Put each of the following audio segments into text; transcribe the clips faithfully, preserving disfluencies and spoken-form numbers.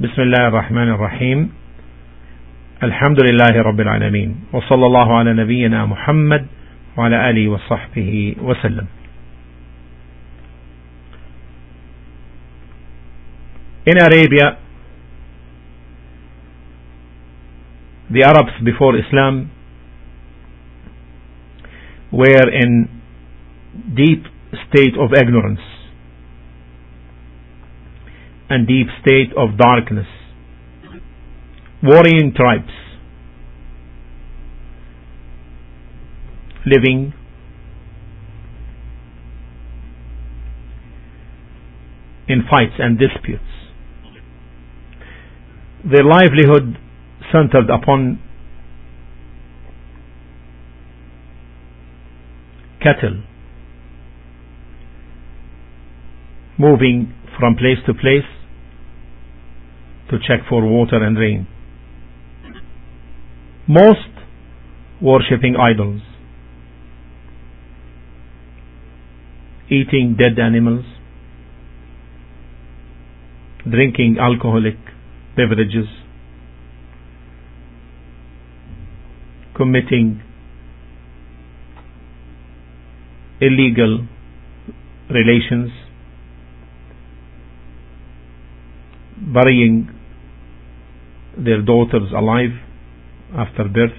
بسم الله الرحمن الرحيم. الحمد لله رب العالمين، وصلى الله على نبينا محمد وعلى آله وصحبه وسلم. In Arabia, the Arabs before Islam were in deep state of ignorance and deep state of darkness, warring tribes living in fights and disputes. Their livelihood centered upon cattle, moving from place to place to check for water and rain. Most worshipping idols, eating dead animals, drinking alcoholic beverages, committing illegal relations, burying their daughters alive after birth,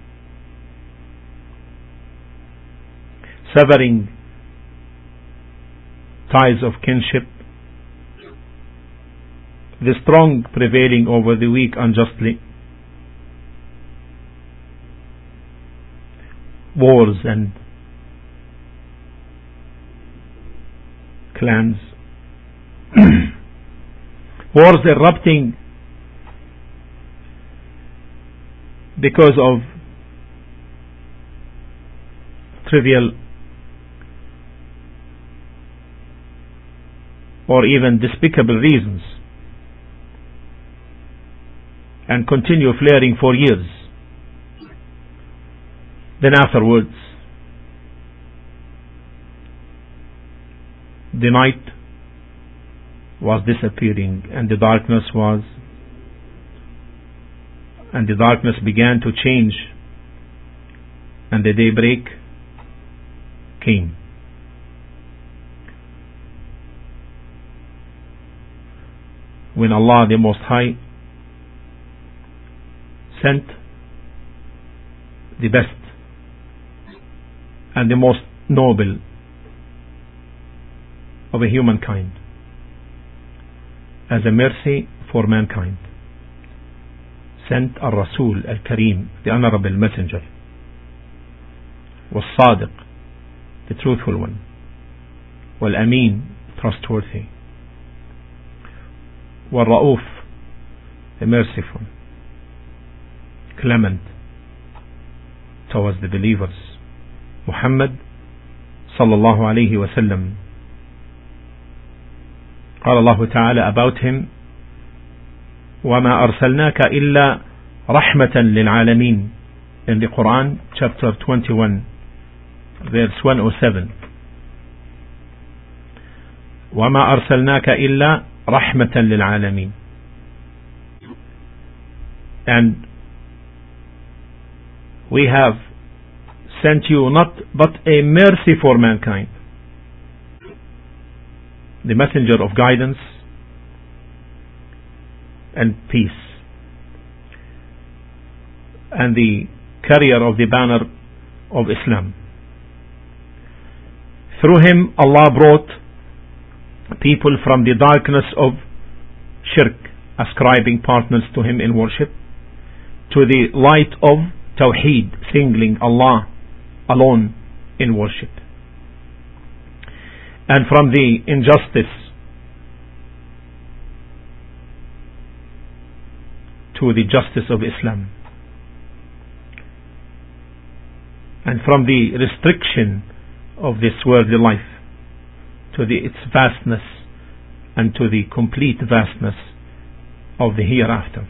severing ties of kinship, the strong prevailing over the weak unjustly, wars and clans, wars erupting because of trivial or even despicable reasons, and continue flaring for years. Then afterwards, the night was disappearing and the darkness was and the darkness began to change, and the daybreak came. When Allah the Most High sent the best and the most noble of a humankind as a mercy for mankind, sent Al-Rasul Al-Kareem, the Honorable Messenger, was-Sadiq, the truthful one, wal-Amin, trustworthy, wal-Ra'uf, the merciful, clement towards the believers, Muhammad sallallahu alayhi wa sallam. قال الله تعالى about him: وَمَا أَرْسَلْنَاكَ إِلَّا رَحْمَةً لِلْعَالَمِينَ, in the Quran, chapter twenty-one, verse one oh seven. وَمَا أَرْسَلْنَاكَ إِلَّا رَحْمَةً لِلْعَالَمِينَ, and we have sent you not but a mercy for mankind, the messenger of guidance and peace, and the carrier of the banner of Islam. Through him Allah brought people from the darkness of shirk, ascribing partners to him in worship, to the light of Tawheed, singling Allah alone in worship, and from the injustice to the justice of Islam, and from the restriction of this worldly life to the, its vastness and to the complete vastness of the hereafter.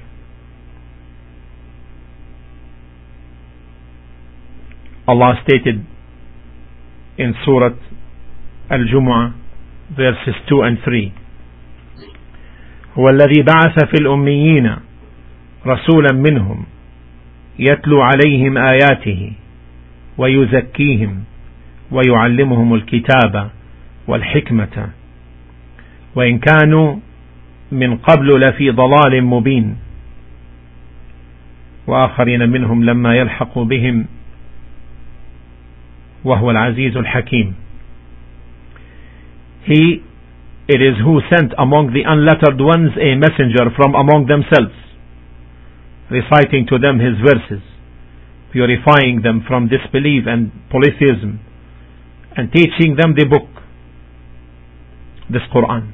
Allah stated in Surah Al-Jumu'ah, verses two and three: هو الذي بعث في الأميين رسولا منهم يتلو عليهم آياته ويزكيهم ويعلمهم الكتاب والحكمة وإن كانوا من قبل لفي ضلال مبين وآخرين منهم لما يلحقوا بهم وهو العزيز الحكيم. He it is who sent among the unlettered ones a messenger from among themselves, reciting to them his verses, purifying them from disbelief and polytheism, and teaching them the book, this Quran,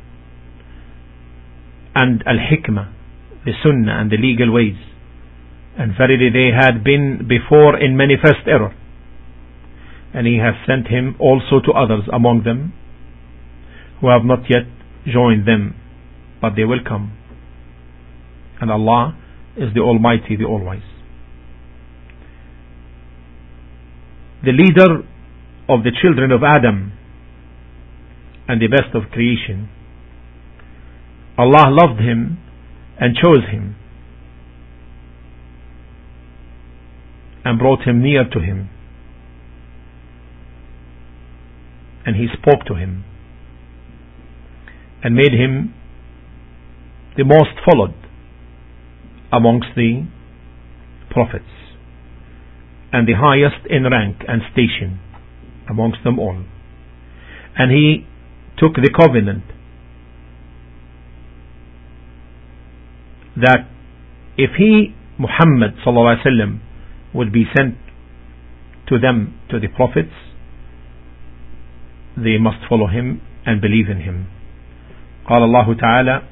and al-hikmah, the sunnah and the legal ways. And verily they had been before in manifest error, and he has sent him also to others among them who have not yet joined them, but they will come. And Allah is the Almighty, the All-Wise. The leader of the children of Adam and the best of creation, Allah loved him and chose him and brought him near to him, and he spoke to him and made him the most followed amongst the prophets and the highest in rank and station amongst them all. And he took the covenant that if he, Muhammad sallallahu alaihi wasallam, would be sent to them, to the prophets, they must follow him and believe in him. قال الله تعالى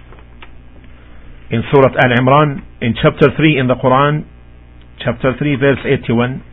in Surah Al-Imran in chapter three in the Quran, chapter three verse eighty-one,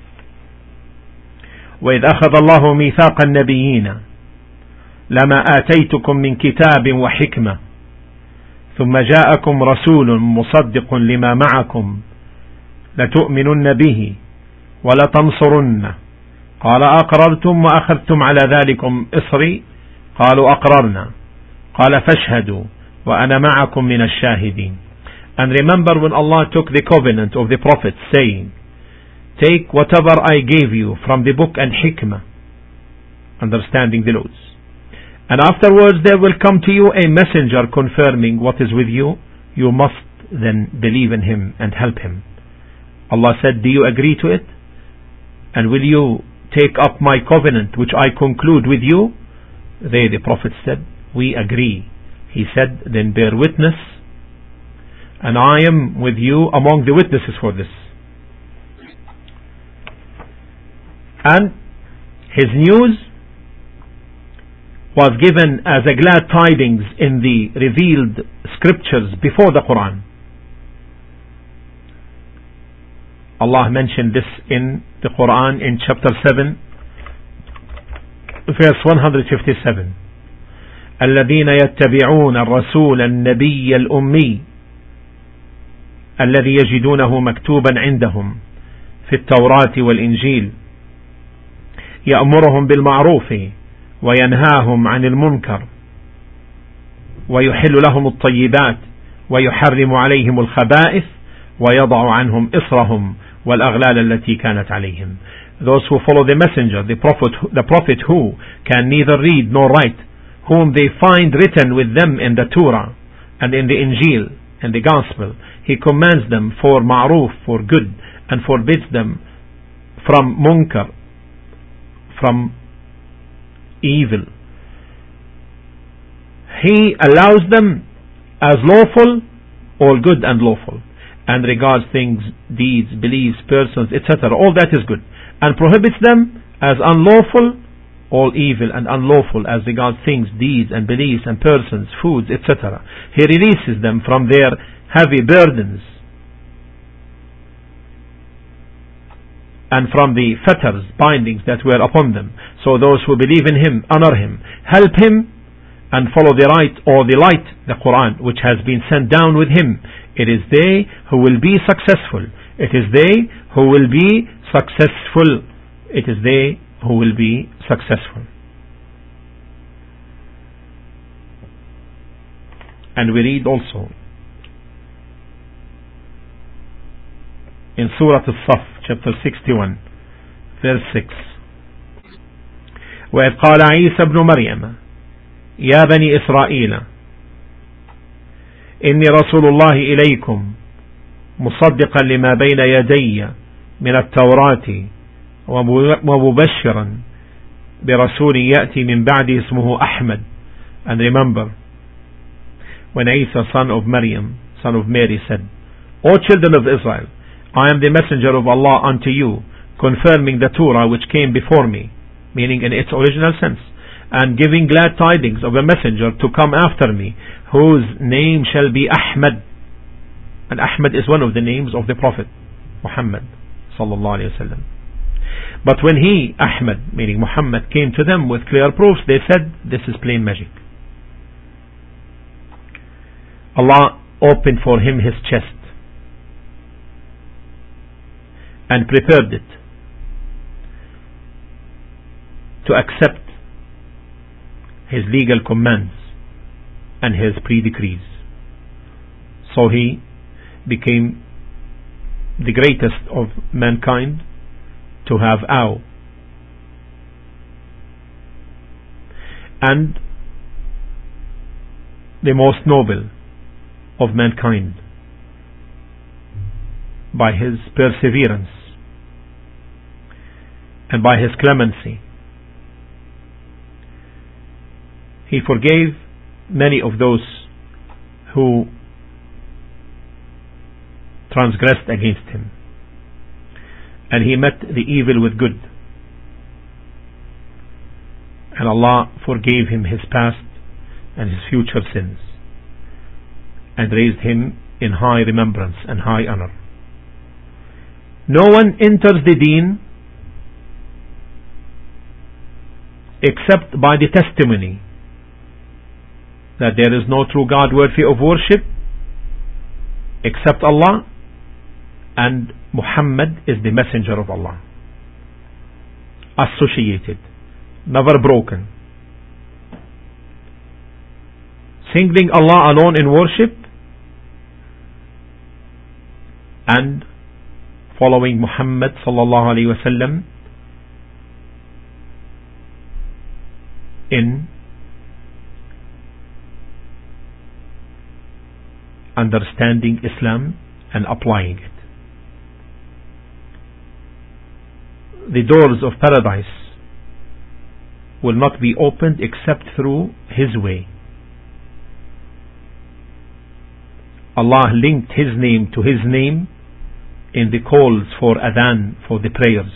وإذ أخذ الله ميثاق النبيين لما آتيتكم من كتاب وحكمة ثم جاءكم رسول مصدق لما معكم لتؤمنن به ولتنصرنه قال أقررتم وأخذتم على ذلكم إصري قالوا أقررنا قال فاشهدوا وأنا معكم من الشاهدين. And remember when Allah took the covenant of the prophets, saying, take whatever I gave you from the book and hikmah, understanding the laws, and afterwards there will come to you a messenger confirming what is with you, you must then believe in him and help him. Allah said, do you agree to it? And will you take up my covenant which I conclude with you? They, the Prophet, said, we agree. He said, then bear witness, and I am with you among the witnesses for this. And his news was given as a glad tidings in the revealed scriptures before the Quran. Allah mentioned this in the Quran in chapter seven, verse one hundred fifty-seven. الذين يتبعون الرسول النبي الأمي الذي يجدونه مكتوبا عندهم في التوراة والإنجيل يأمرهم بالمعروف وينهاهم عن المنكر ويحل لهم الطيبات ويحرم عليهم الخبائث ويضع عنهم إصرهم والأغلال التي كانت عليهم. Those who follow the messenger, the prophet, the prophet who can neither read nor write, whom they find written with them in the Torah and in the Injil and the Gospel, he commands them for ma'ruf, for good, and forbids them from munkar, from evil. He allows them as lawful, all good and lawful, and regards things, deeds, beliefs, persons, et cetera. All that is good, and prohibits them as unlawful, all evil and unlawful as regards things, deeds and beliefs and persons, foods, et cetera. He releases them from their heavy burdens and from the fetters, bindings that were upon them. So those who believe in him, honor him, help him, and follow the right or the light, the Quran, which has been sent down with him, it is they who will be successful. It is they who will be successful. It is they who will be successful. And we read also in Surah Al-Saf, chapter sixty-one, verse six, وإذ قال عيسى ابن مريم يا بني إسرائيل إني رسول الله إليكم مصدقا لما بين يدي من التوراة ومبشرا برسول يأتي من بعد اسمه أحمد. And remember when Isa, son of Maryam, son of Mary, said, O children of Israel, I am the messenger of Allah unto you, confirming the Torah which came before me, meaning in its original sense, and giving glad tidings of a messenger to come after me, whose name shall be Ahmad. And Ahmad is one of the names of the Prophet Muhammad sallallahu alaihi wasallam. But when he, Ahmad, meaning Muhammad, came to them with clear proofs, they said, this is plain magic. Allah opened for him his chest and prepared it to accept his legal commands and his pre-decrees. So he became the greatest of mankind to have awe, and the most noble of mankind by his perseverance and by his clemency. He forgave many of those who transgressed against him, and he met the evil with good, and Allah forgave him his past and his future sins, and raised him in high remembrance and high honor. No one enters the deen except by the testimony that there is no true God worthy of worship except Allah, and Muhammad is the messenger of Allah. Associated, never broken. Singling Allah alone in worship and following Muhammad sallallahu alaihi wasallam in understanding Islam and applying it. The doors of paradise will not be opened except through his way. Allah linked his name to his name in the calls for adhan, for the prayers.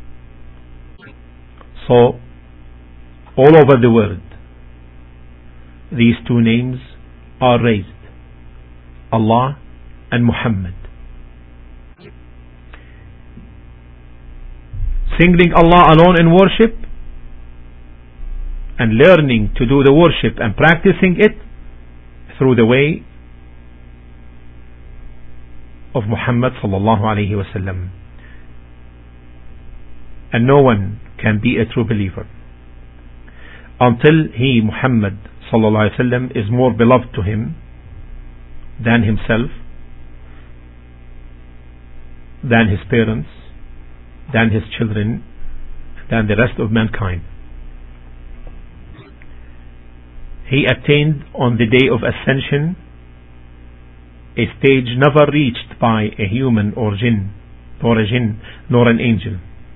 So all over the world these two names are raised, Allah and Muhammad. Singling Allah alone in worship and learning to do the worship and practicing it through the way of Muhammad sallallahu alaihi wasallam. And no one can be a true believer until he, Muhammad sallallahu alaihi wasallam, is more beloved to him than himself, than his parents, than his children, than the rest of mankind. He attained on the day of ascension a stage never reached by a human or jinn, nor a jinn, nor an angel.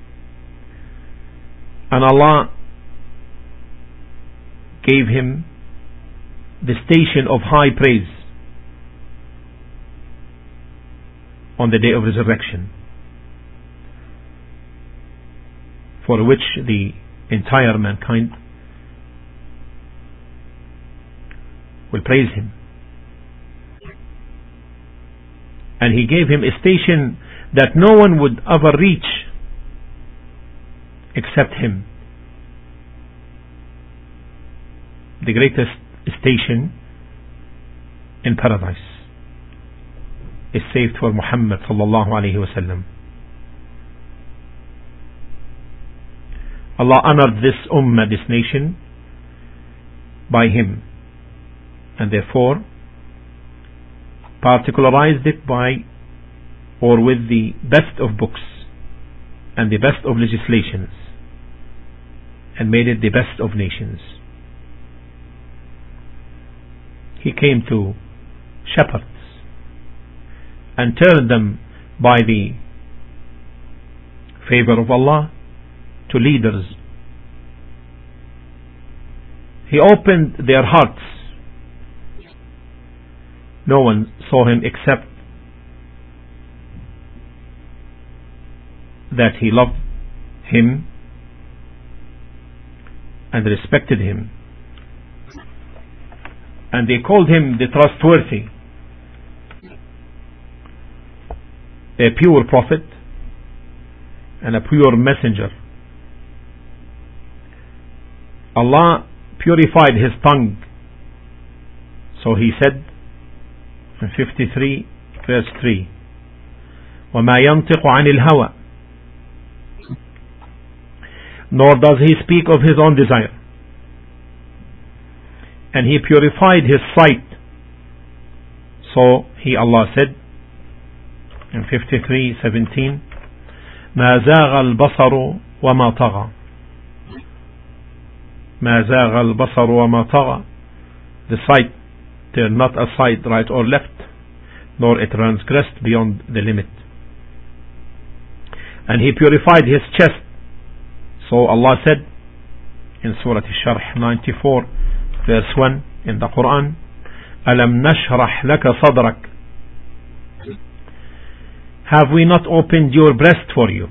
And Allah gave him the station of high praise on the day of resurrection, for which the entire mankind will praise him. And he gave him a station that no one would ever reach except him. The greatest station in paradise is saved for Muhammad sallallahu alaihi wasallam. Allah honored this ummah, this nation, by him, and therefore particularized it by or with the best of books and the best of legislations, and made it the best of nations. He came to shepherds and turned them by the favor of Allah to leaders. He opened their hearts. No one saw him except that he loved him and respected him, and they called him the trustworthy, a pure prophet and a pure messenger. Allah purified his tongue, so he said in fifty-three verse three, وَمَا يَنْطِقُ عَنِ الْهَوَى, nor does he speak of his own desire. And he purified his sight, so he, Allah, said in fifty-three seventeen, مَا زَاغَ الْبَصَرُ وَمَا طَغَى, مَا زَاغَ الْبَصَرُ وَمَا طَغَى, the sight turned not aside right or left, nor it transgressed beyond the limit. And he purified his chest, so Allah said in Surah Al-Sharh ninety-four verse one in the Quran, أَلَمْ نَشْرَحْ لَكَ صَدْرَكَ, have we not opened your breast for you?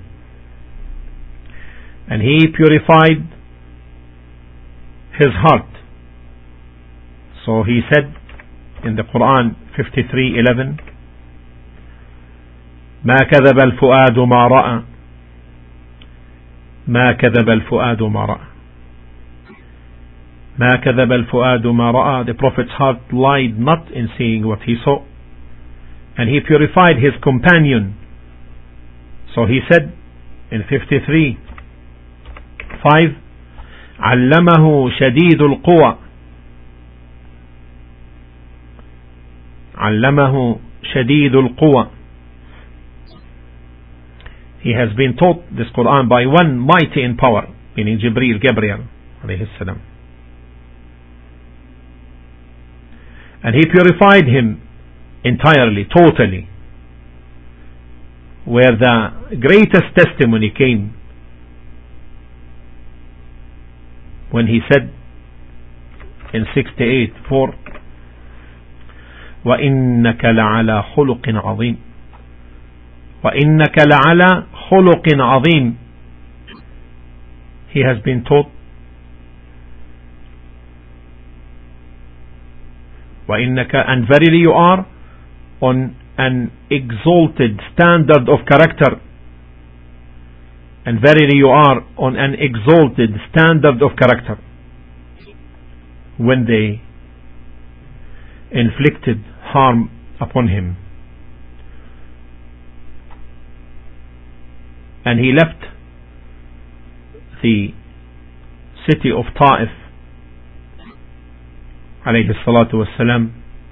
And he purified his heart, so he said in the Quran fifty-three eleven, ما كذب الفؤاد ما رأى, ما كذب الفؤاد ما رأى, ما كذب الفؤاد ما رأى, the Prophet's heart lied not in seeing what he saw. And he purified his companion, so he said in fifty-three five, علمه شديد القوى, علمه شديد القوى, he has been taught this Quran by one mighty in power, meaning Jibreel, Gabriel alayhi salam. And he purified him entirely, totally, where the greatest testimony came when he said in sixty-eight four, وَإِنَّكَ لَعَلَى خُلُقٍ عَظِيمٍ, وَإِنَّكَ لَعَلَى خُلُقٍ عَظِيمٍ, he has been taught, وَإِنَّكَ, and verily you are on an exalted standard of character, and verily you are on an exalted standard of character. When they inflicted harm upon him, and he left the city of Ta'if alayhi salatu wassalam,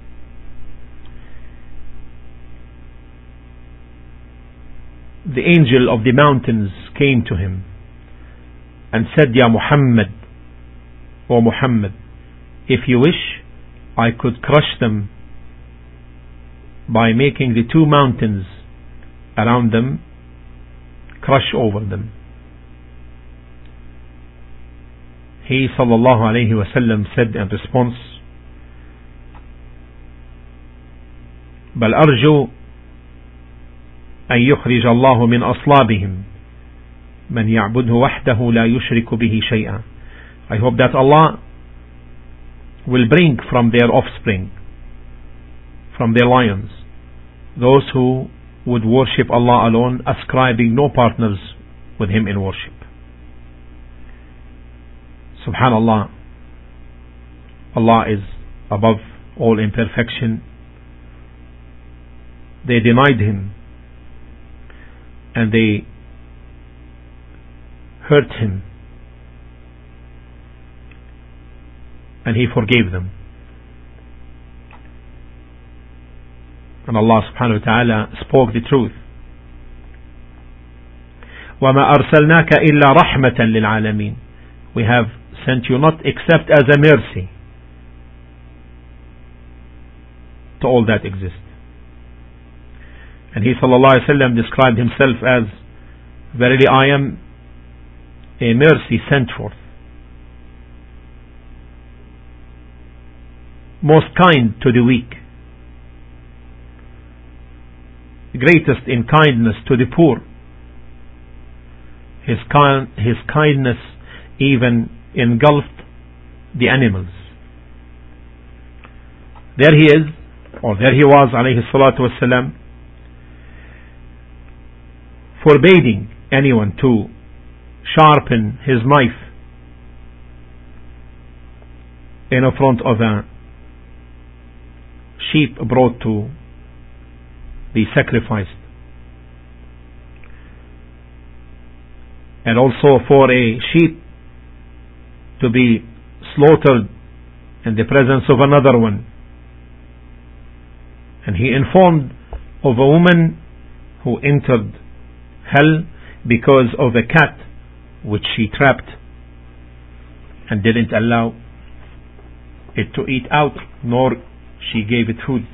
the angel of the mountains came to him and said, Ya Muhammad, O Muhammad, if you wish I could crush them by making the two mountains around them crush over them. He sallallahu alayhi wasallam said in response, بل أرجو أن يخرج الله من أصلابهم من يعبده وحده لا يشرك به شيئا. I hope that Allah will bring from their offspring, from their lions, those who would worship Allah alone, ascribing no partners with Him in worship. Subhanallah, Allah is above all imperfection. They denied Him and they hurt Him, and He forgave them. And Allah subhanahu wa ta'ala spoke the truth. وَمَا أَرْسَلْنَاكَ إِلَّا رَحْمَةً لِلْعَالَمِينَ. We have sent you not except as a mercy to all that exist. And he sallallahu alaihi wasallam described himself as, verily I am a mercy sent forth, most kind to the weak, greatest in kindness to the poor. His, kind, his kindness even engulfed the animals. There he is, or there he was, alayhi salatu wasalam, forbidding anyone to sharpen his knife in front of a sheep brought to be sacrificed, and also for a sheep to be slaughtered in the presence of another one. And he informed of a woman who entered hell because of a cat which she trapped and didn't allow it to eat out, nor she gave it food.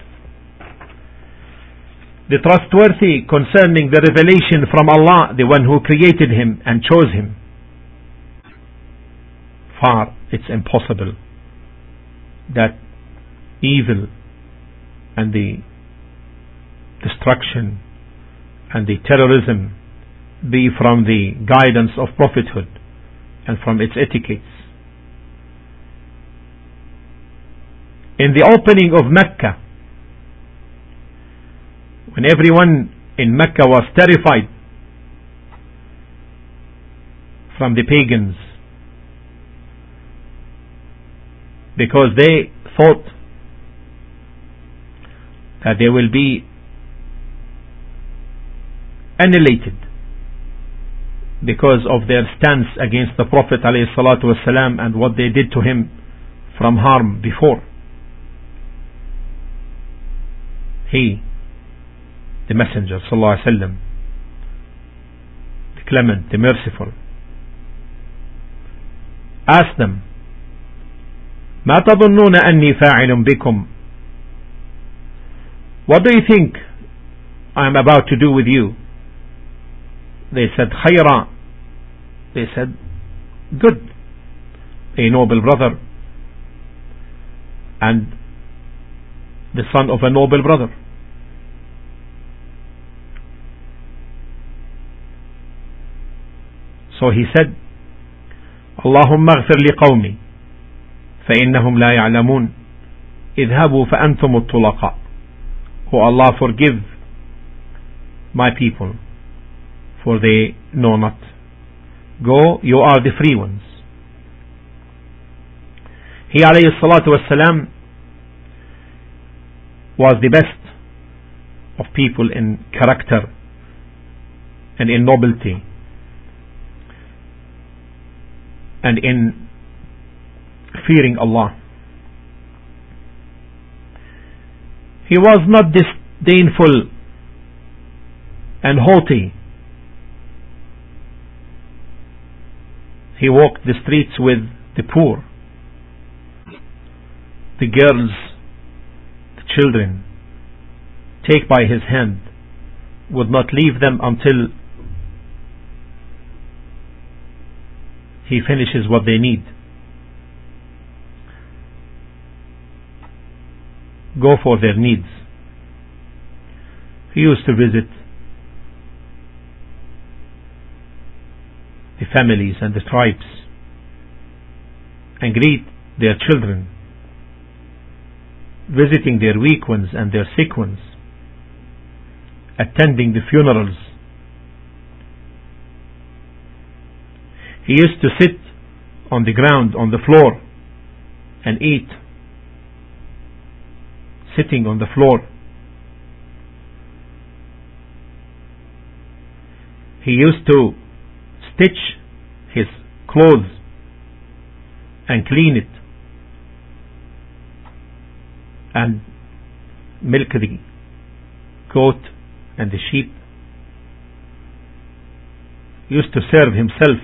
The trustworthy concerning the revelation from Allah, the one who created him and chose him. Far, it's impossible that evil and the destruction and the terrorism be from the guidance of prophethood and from its etiquettes. In the opening of Mecca, when everyone in Mecca was terrified from the pagans, because they thought that they will be annihilated because of their stance against the Prophet ﷺ and what they did to him from harm before. He, the Messenger ﷺ, the clement, the merciful, asked them, ما تظنون أني فاعل بكم? What do you think I am about to do with you? They said, خيرا. They said, good. A noble brother and the son of a noble brother. So he said, اللهم اغفر لقومي فإنهم لا يعلمون اذهبوا فأنتم الطلقاء. Oh Allah, forgive my people, for they know not. Go, you are the free ones. He alayhi salatu wasalam was the best of people in character and in nobility and in fearing Allah. He was not disdainful and haughty. He walked the streets with the poor, the girls, the children, take by his hand, would not leave them until he finishes what they need. Go for their needs. He used to visit the families and the tribes and greet their children, visiting their weak ones and their sick ones, attending the funerals. He used to sit on the ground, on the floor, and eat, sitting on the floor. He used to stitch his clothes and clean it and milk the goat and the sheep. He used to serve himself.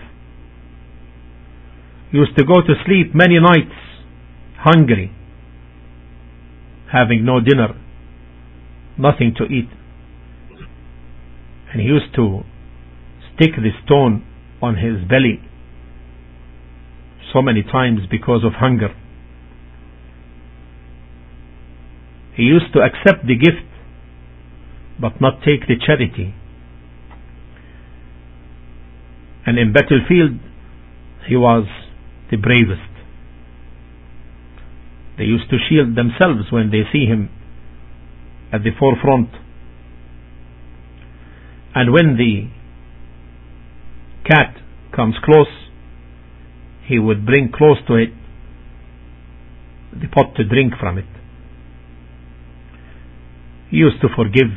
He used to go to sleep many nights hungry, having no dinner, nothing to eat. And he used to stick the stone on his belly so many times because of hunger. He used to accept the gift but not take the charity. And in battlefield he was the bravest. They used to shield themselves when they see him at the forefront. And when the cat comes close, he would bring close to it the pot to drink from it. He used to forgive.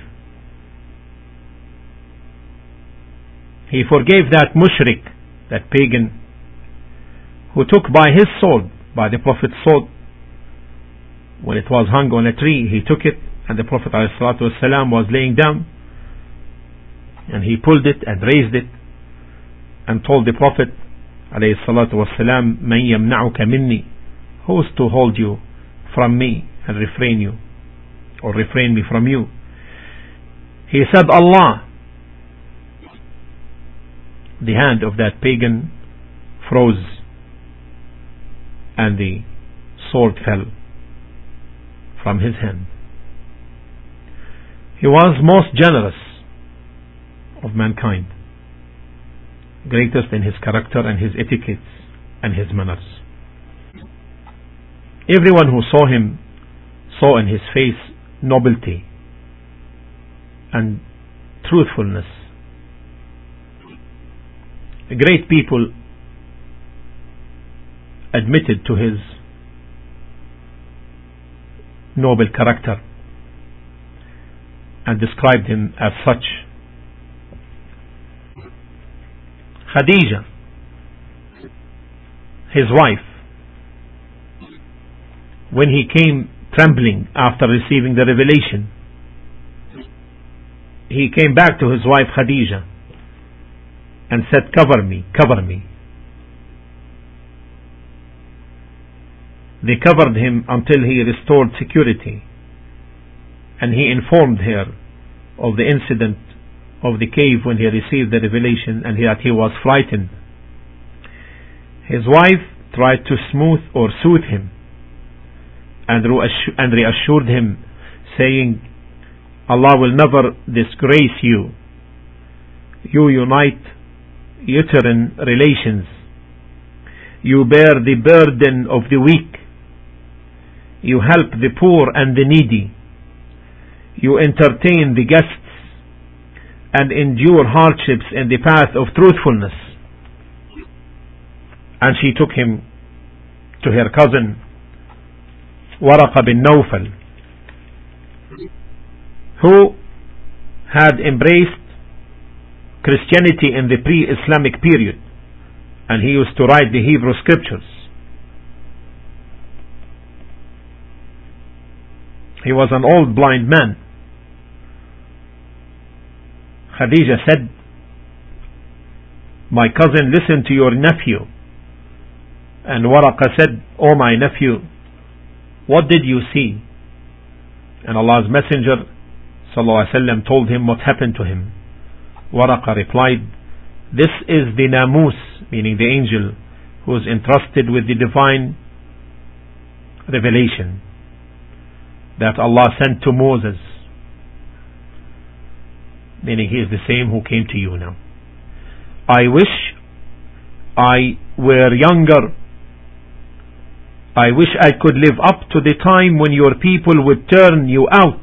He forgave that mushrik, that pagan, who took by his sword, by the Prophet's sword, when it was hung on a tree. He took it, and the Prophet ﷺ was laying down, and he pulled it and raised it and told the Prophet ﷺ, "Man yamna'uka minni," who is to hold you from me and refrain you, or refrain me from you? He said, "Allah." The hand of that pagan froze and the sword fell from his hand. He was most generous of mankind, greatest in his character and his etiquettes and his manners. Everyone who saw him saw in his face nobility and truthfulness. Great people admitted to his noble character and described him as such. Khadija, his wife, when he came trembling after receiving the revelation, he came back to his wife Khadija and said, "Cover me, cover me." They covered him until he restored security, and he informed her of the incident of the cave when he received the revelation and that he was frightened. His wife tried to smooth or soothe him and reassured him, saying, "Allah will never disgrace you. You unite uterine relations. You bear the burden of the weak. You help the poor and the needy. You entertain the guests and endure hardships in the path of truthfulness." And she took him to her cousin Waraqa bin Nawfal, who had embraced Christianity in the pre-Islamic period, and he used to write the Hebrew scriptures. He was an old blind man. Khadija said, "My cousin, listen to your nephew." And Waraqa said, "Oh my nephew, what did you see?" And Allah's Messenger sallallahu alaihi wasallam told him what happened to him. Waraqa replied, "This is the Namus," meaning the angel who is entrusted with the divine revelation that Allah sent to Moses, meaning he is the same who came to you now. "I wish I were younger. I wish I could live up to the time when your people would turn you out."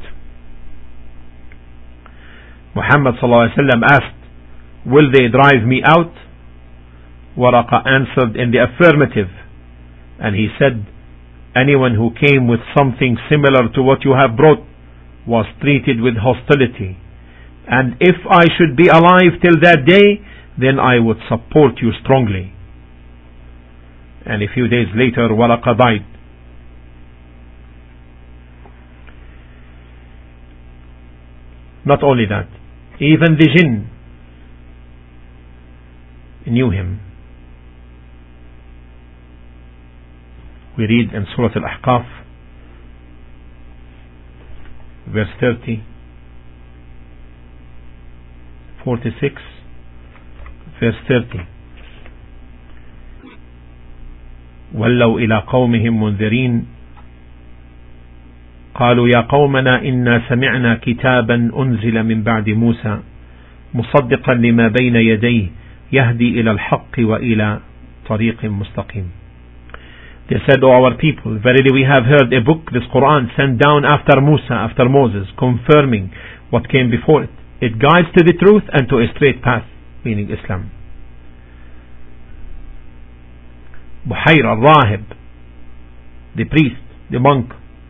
Muhammad sallallahu alaihi wasallam asked, "Will they drive me out?" Waraqa answered in the affirmative, and he said, "Anyone who came with something similar to what you have brought was treated with hostility, and if I should be alive till that day, then I would support you strongly." And a few days later Waraqa died. Not only that, even the jinn knew him. We read in Surah Al-Ahqaf, verse thirty, forty-six, verse thirty. ولوا إلى قومهم منذرين قالوا يا قومنا إنا سمعنا كتابا أنزل من بعد موسى مصدقا لما بين يديه يهدي إلى الحق وإلى طريق مستقيم. They said, O our people, verily we have heard a book, this Quran, sent down after Musa, after Moses, confirming what came before it. It guides to the truth and to a straight path, meaning Islam. Buhayr al-Rahib, the priest, the monk,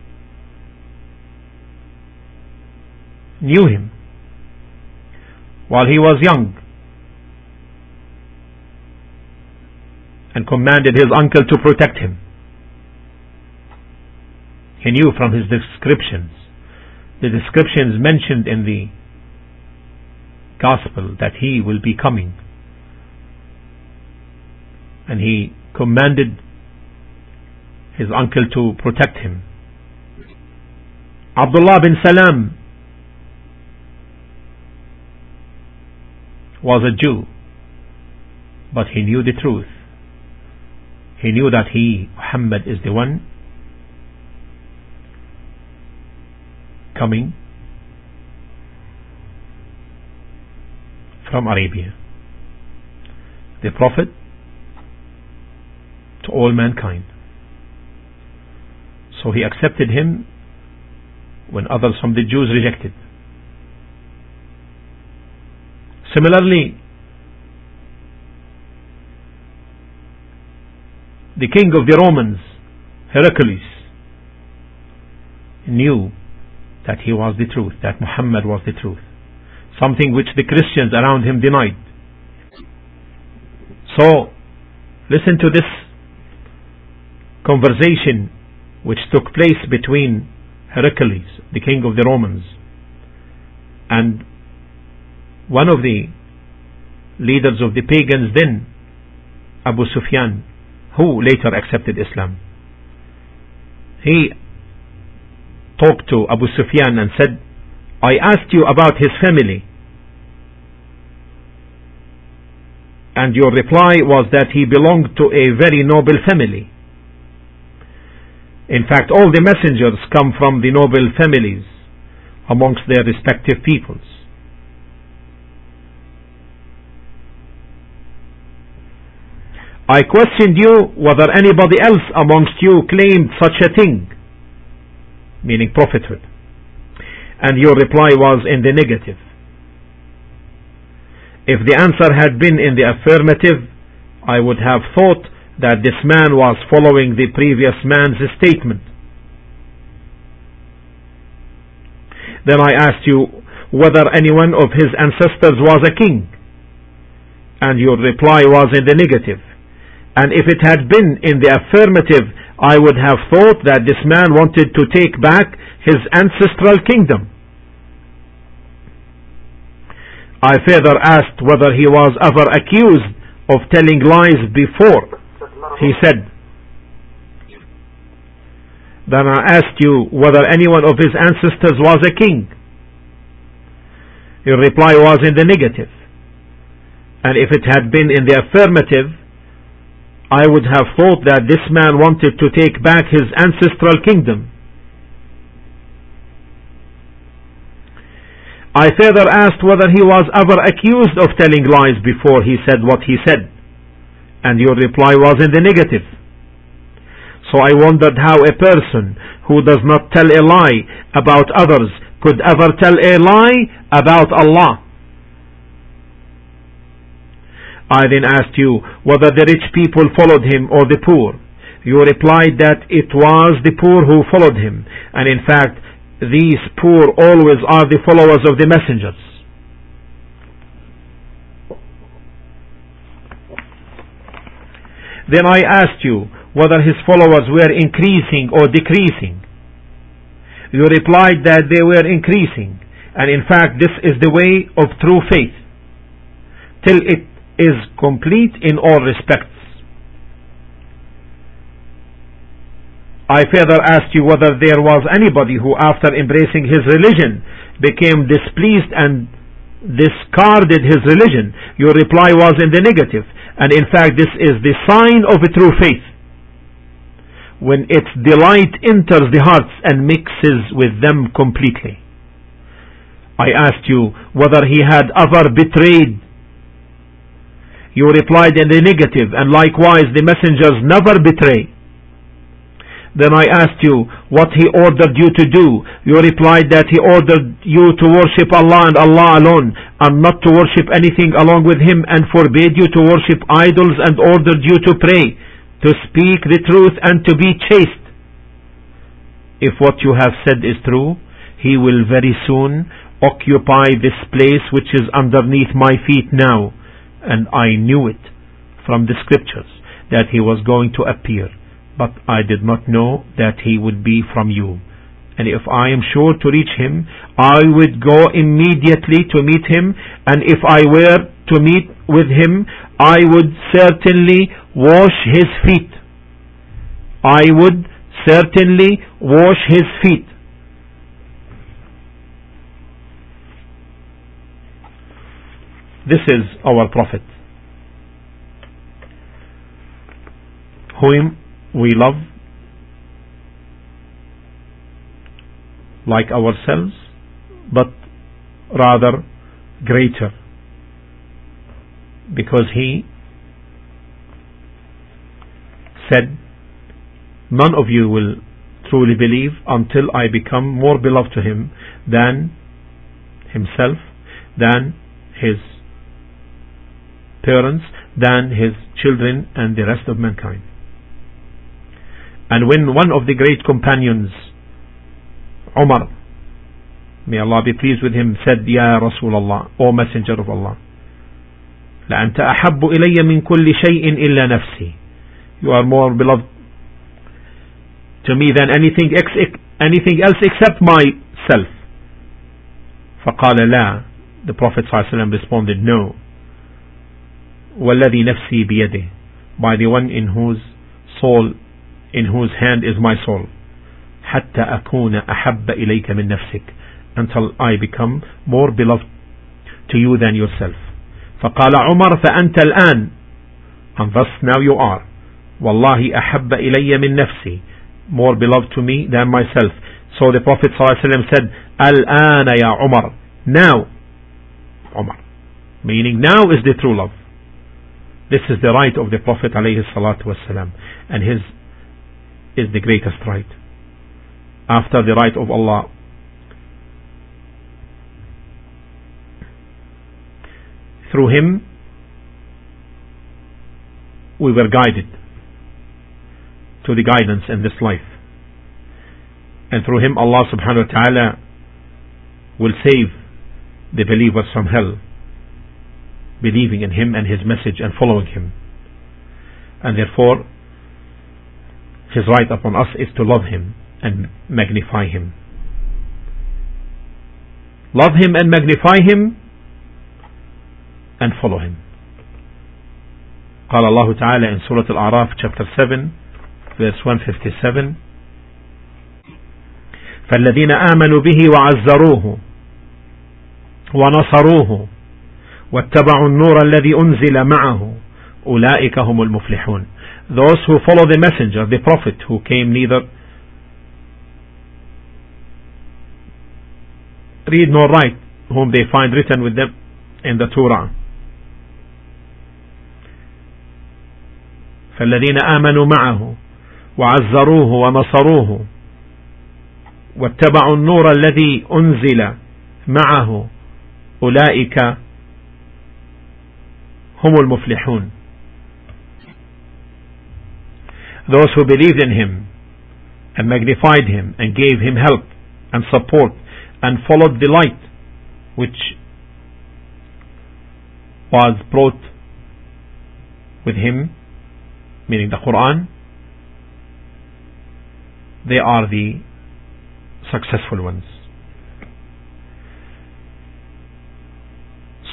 knew him while he was young and commanded his uncle to protect him. He knew from his descriptions, the descriptions mentioned in the Gospel, that he will be coming, and he commanded his uncle to protect him. Abdullah bin Salam was a Jew, but he knew the truth. He knew that he, Muhammad, is the one coming from Arabia, the Prophet to all mankind. So he accepted him when others from the Jews rejected. Similarly, the king of the Romans, Heraclius, knew that he was the truth, that Muhammad was the truth, something which the Christians around him denied. So, listen to this conversation which took place between Heraclius, the king of the Romans, and one of the leaders of the pagans then, Abu Sufyan, who later accepted Islam. He talked to Abu Sufyan and said, I asked you about his family, and your reply was that he belonged to a very noble family. In fact, all the messengers come from the noble families amongst their respective peoples. I questioned you whether anybody else amongst you claimed such a thing, meaning prophethood, and your reply was in the negative. If the answer had been in the affirmative, I would have thought that this man was following the previous man's statement. Then I asked you whether any one of his ancestors was a king, and your reply was in the negative. And if it had been in the affirmative, I would have thought that this man wanted to take back his ancestral kingdom. I further asked whether he was ever accused of telling lies before. He said. Then I asked you whether any one of his ancestors was a king. Your reply was in the negative. And if it had been in the affirmative, I would have thought that this man wanted to take back his ancestral kingdom. I further asked whether he was ever accused of telling lies before he said what he said, and your reply was in the negative. So I wondered how a person who does not tell a lie about others could ever tell a lie about Allah. I then asked you whether the rich people followed him or the poor. You replied that it was the poor who followed him, and in fact these poor always are the followers of the messengers. Then I asked you whether his followers were increasing or decreasing. You replied that they were increasing, And in fact, this is the way of true faith, till it is complete in all respects. I further asked you whether there was anybody who, after embracing his religion, became displeased and discarded his religion. Your reply was in the negative, and in fact this is the sign of a true faith, when its delight enters the hearts and mixes with them completely. I asked you whether he had ever betrayed. You replied in the negative, and likewise the messengers never betray. Then I asked you what he ordered you to do. You replied that he ordered you to worship Allah and Allah alone, and not to worship anything along with him, and forbade you to worship idols, and ordered you to pray, to speak the truth, and to be chaste. If what you have said is true, he will very soon occupy this place which is underneath my feet now, and I knew it from the scriptures that he was going to appear. But I did not know that he would be from you. And if I am sure to reach him, I would go immediately to meet him, and if I were to meet with him, I would certainly wash his feet. I would certainly wash his feet. This is our Prophet, whom we love like ourselves, but rather greater, because he said, none of you will truly believe until I become more beloved to him than himself, than his parents, than his children, and the rest of mankind. And when one of the great companions, Umar, may Allah be pleased with him, said, Ya Rasulullah, O Messenger of Allah, لأنت أحب إلي من كل شيء إلا نفسي, you are more beloved to me than anything, ex- anything else except myself. فقال لا, the Prophet ﷺ responded, no, والذي نفسي بيده, by the one in whose soul, in whose hand is my soul, حتى أكون أحب إليك من نفسك, until I become more beloved to you than yourself. فقال عمر فأنت الآن, and thus now you are, والله أحب إلي من نفسي, more beloved to me than myself. So the Prophet ﷺ said, الآن يا عمر, now Umar, meaning now is the true love. This is the right of the Prophet ﷺ, and his is the greatest right after the right of Allah. Through him we were guided to the guidance in this life, and through him Allah subhanahu wa ta'ala will save the believers from hell, believing in him and his message and following him. And therefore his right upon us is to love him and magnify him. Love him and magnify him and follow him. قال الله تعالى in Surah Al-A'raf chapter seven verse one fifty-seven, فالذين آمنوا به وعزروه ونصروه واتبعوا النور الذي أنزل معه أولئك هم المفلحون. Those who follow the messenger, the prophet who came neither read nor write, whom they find written with them in the Torah. فالذين آمنوا معه وعزروه ونصروه واتبعوا النور الذي أنزل معه أولئك هم المفلحون. Those who believed in him and magnified him and gave him help and support and followed the light which was brought with him, meaning the Quran, they are the successful ones.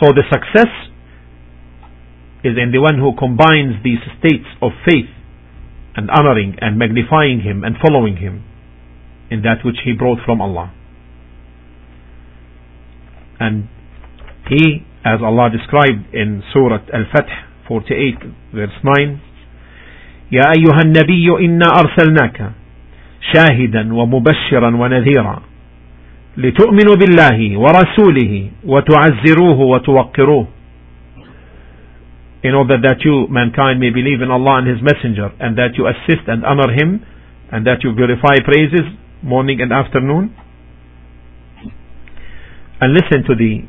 So the success is in the one who combines these states of faith and honoring and magnifying him and following him in that which he brought from Allah. And he, as Allah described in Surah Al-Fath forty-eight verse nine, يا أيها النبي إنا أرسلناك شاهدا ومبشرا ونذيرا لتؤمنوا بالله ورسوله وتعزروه وتوقروه, in order that you, mankind, may believe in Allah and His Messenger, and that you assist and honor Him, and that you glorify praises morning and afternoon. And listen to the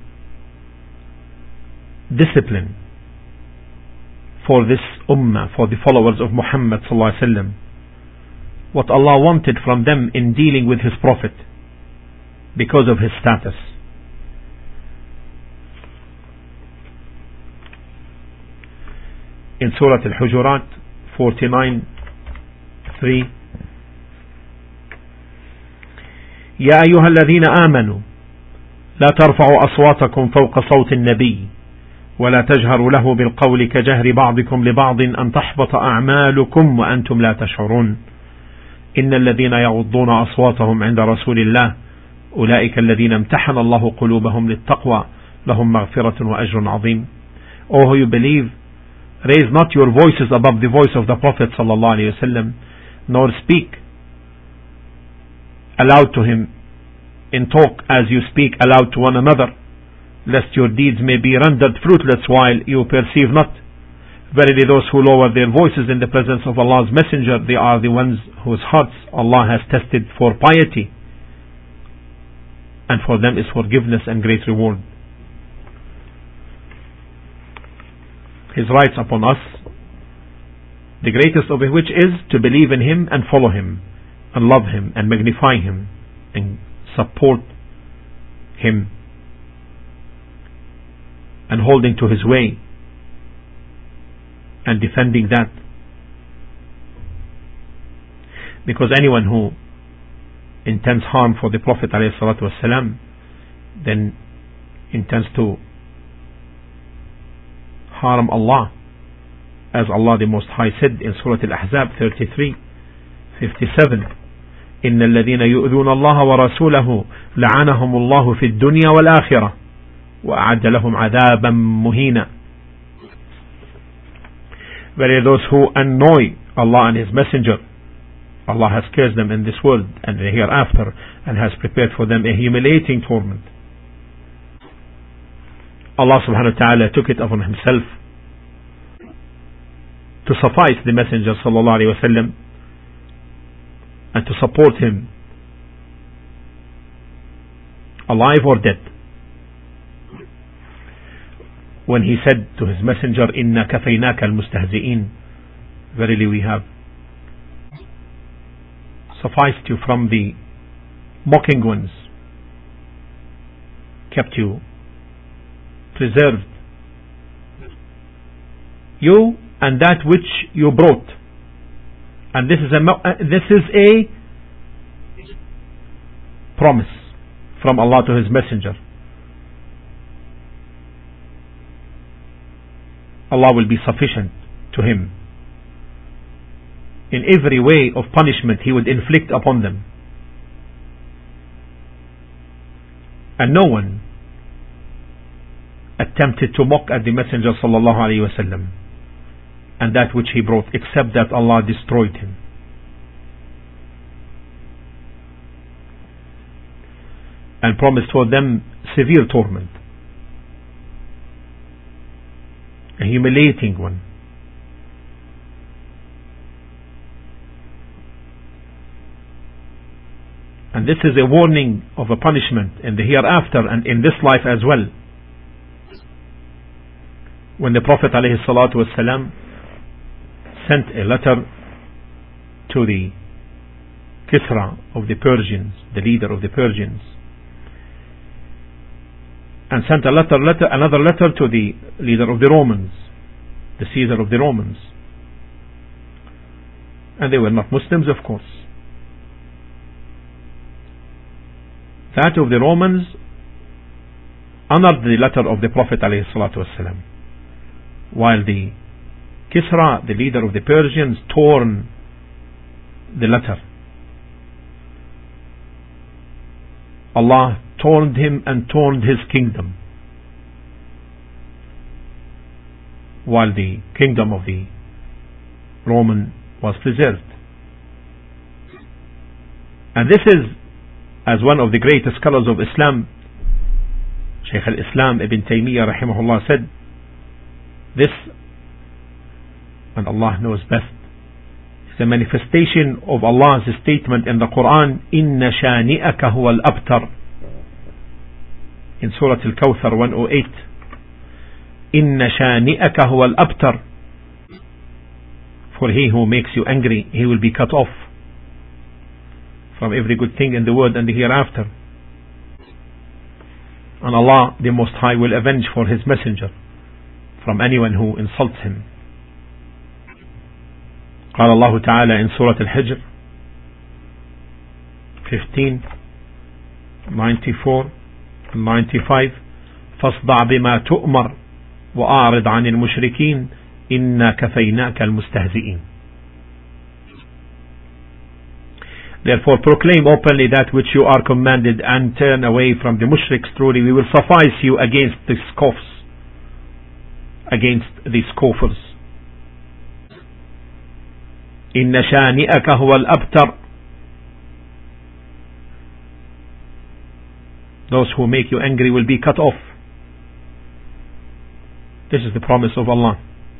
discipline for this ummah, for the followers of Muhammad sallallahu alaihi wasallam, what Allah wanted from them in dealing with His Prophet because of his status. In Surah Al-Hujurat forty-nine three, يا أيها الذين آمنوا لا ترفعوا أصواتكم فوق صوت النبي ولا تجهروا له بالقول كجهر بعضكم لبعض أن تحبط أعمالكم وأنتم لا تشعرون إن الذين يغضون أصواتهم عند رسول الله أولئك الذين امتحن الله قلوبهم للتقوى لهم مغفرة وأجر عظيم. O who you believe, raise not your voices above the voice of the Prophet sallallahu alaihi wasallam, nor speak aloud to him in talk as you speak aloud to one another, lest your deeds may be rendered fruitless while you perceive not. Verily those who lower their voices in the presence of Allah's Messenger, they are the ones whose hearts Allah has tested for piety, and for them is forgiveness and great reward. His rights upon us, the greatest of which is to believe in Him and follow Him and love Him and magnify Him and support Him and holding to His way and defending that, because anyone who intends harm for the Prophet ﷺ then intends to harm Allah, as Allah the Most High said in Surah Al-Ahzab thirty-three fifty-seven, إن الذين يؤذون الله ورسوله لعنهم الله في الدنيا والآخرة وأعد لهم عذابا مهينا. Verily those who annoy Allah and His Messenger, Allah has cursed them in this world and the hereafter, and has prepared for them a humiliating torment. Allah subhanahu wa ta'ala took it upon Himself to suffice the Messenger sallallahu alaihi wasallam and to support him alive or dead, when He said to His Messenger, إِنَّا كَفَيْنَاكَ الْمُسْتَهْزِئِينَ, verily we have sufficed you from the mocking ones, kept you preserved, you and that which you brought. And this is a this is a promise from Allah to His Messenger. Allah will be sufficient to him in every way of punishment He would inflict upon them. And no one attempted to mock at the Messenger sallallahu alaihi wasallam and that which he brought, except that Allah destroyed him. And promised for them severe torment, a humiliating one. And this is a warning of a punishment in the hereafter and in this life as well. When the Prophet ﷺ sent a letter to the Kisra of the Persians, the leader of the Persians, and sent a letter, letter, another letter to the leader of the Romans, the Caesar of the Romans, and they were not Muslims, of course. That of the Romans honored the letter of the Prophet ﷺ, while the Kisra, the leader of the Persians, torn the letter. Allah torn him and torn his kingdom, while the kingdom of the Roman was preserved. And this is, as one of the greatest scholars of Islam, Shaykh al-Islam Ibn Taymiyyah rahimahullah said, this, and Allah knows best, is a manifestation of Allah's statement in the Quran, Inna shani'aka huwa al-abtar, in Surah Al-Kawthar one oh eight. Inna shani'aka huwa al-abtar, for he who makes you angry, he will be cut off from every good thing in the world and the hereafter. And Allah the Most High will avenge for His messenger from anyone who insults him. قال الله تعالى in Surah Al-Hijr fifteen, ninety-four and ninety-five, فاصدع بما تؤمر وأعرض عن المشركين إنا كفيناك المستهزئين. Therefore proclaim openly that which you are commanded and turn away from the mushriks. Truly we will suffice you against the scoffs, against the scoffers. إن شانئك هو الأبتر. Those who make you angry will be cut off. This is the promise of Allah.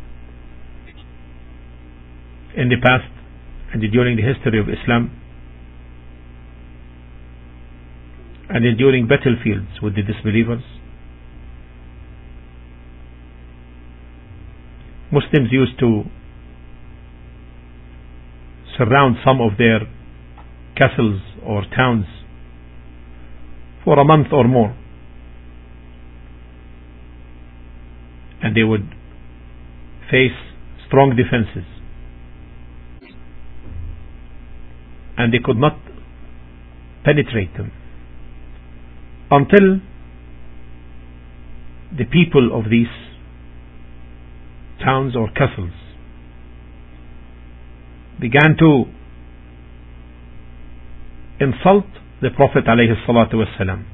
In the past and during the history of Islam, and during battlefields with the disbelievers, Muslims used to surround some of their castles or towns for a month or more, and they would face strong defenses, and they could not penetrate them until the people of these towns or castles began to insult the Prophet alayhi salatu wasalam.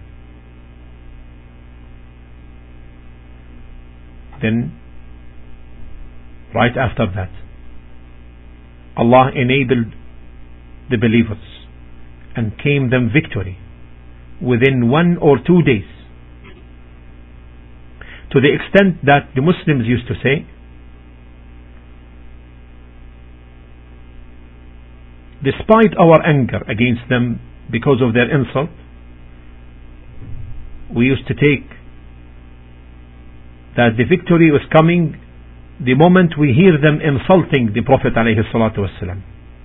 Then right after that, Allah enabled the believers and gave them victory within one or two days, to the extent that the Muslims used to say, despite our anger against them because of their insult, we used to take that the victory was coming the moment we hear them insulting the Prophet alayhi salatu wasalam,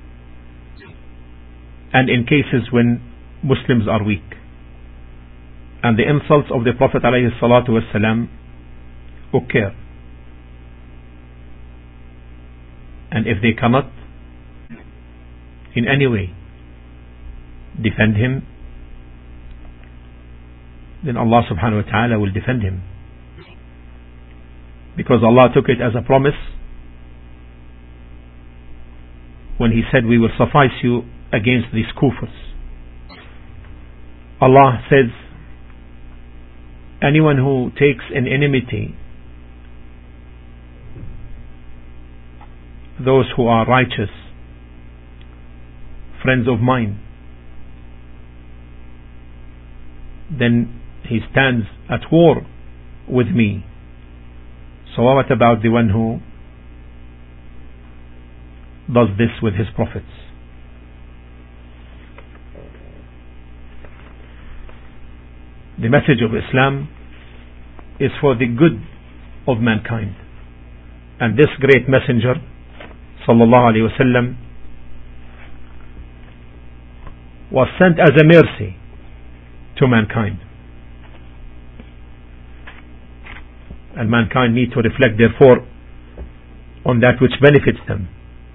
and in cases when Muslims are weak and the insults of the Prophet alayhi salatu wasalam occur, and if they cannot in any way defend him, then Allah subhanahu wa ta'ala will defend him, because Allah took it as a promise when He said we will suffice you against these kuffars. Allah says, anyone who takes an enmity those who are righteous, friends of mine, then he stands at war with me. So what about the one who does this with his prophets? The message of Islam is for the good of mankind, and this great messenger sallallahu alaihi wasallam was sent as a mercy to mankind, and mankind need to reflect therefore on that which benefits them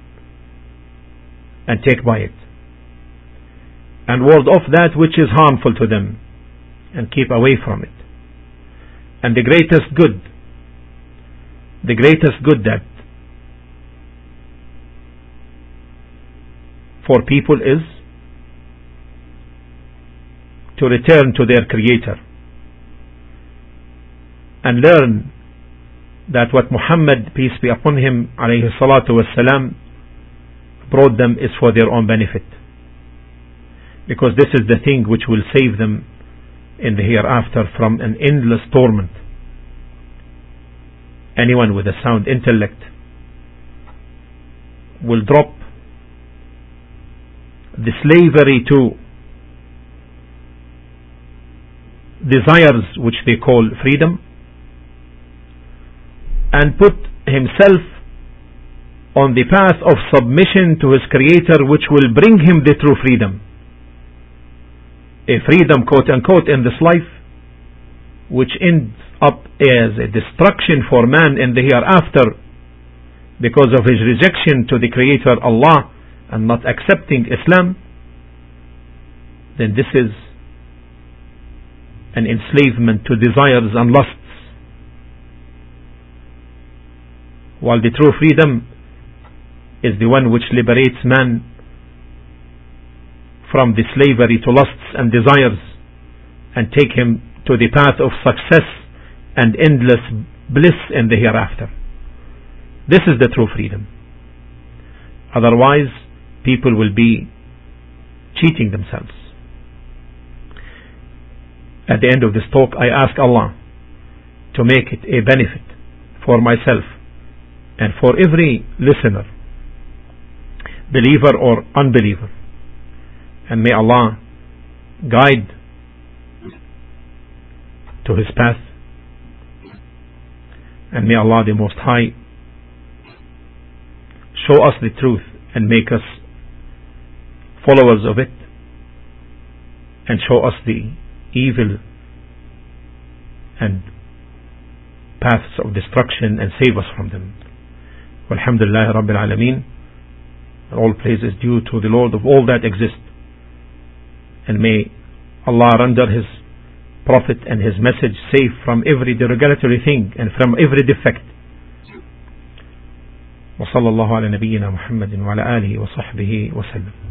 and take by it, and ward off that which is harmful to them and keep away from it. And the greatest good, the greatest good that for people is to return to their Creator and learn that what Muhammad, peace be upon him, alayhi salatu wassalam, brought them is for their own benefit, because this is the thing which will save them in the hereafter from an endless torment. Anyone with a sound intellect will drop the slavery to desires which they call freedom, and put himself on the path of submission to his Creator, which will bring him the true freedom. A freedom, quote unquote, in this life, which ends up as a destruction for man in the hereafter because of his rejection to the Creator Allah and not accepting Islam. Then this is an enslavement to desires and lusts, while the true freedom is the one which liberates man from the slavery to lusts and desires and take him to the path of success and endless bliss in the hereafter. This is the true freedom. Otherwise, people will be cheating themselves. At the end of this talk, I ask Allah to make it a benefit for myself and for every listener, believer or unbeliever. And may Allah guide to His path, and may Allah the Most High show us the truth and make us followers of it, and show us the evil and paths of destruction and save us from them. Walhamdulillah Rabbil Alameen. All praise is due to the Lord of all that exists, and may Allah render His Prophet and His message safe from every derogatory thing and from every defect. وصلى الله على نبينا محمد وعلى آله وصحبه وسلم.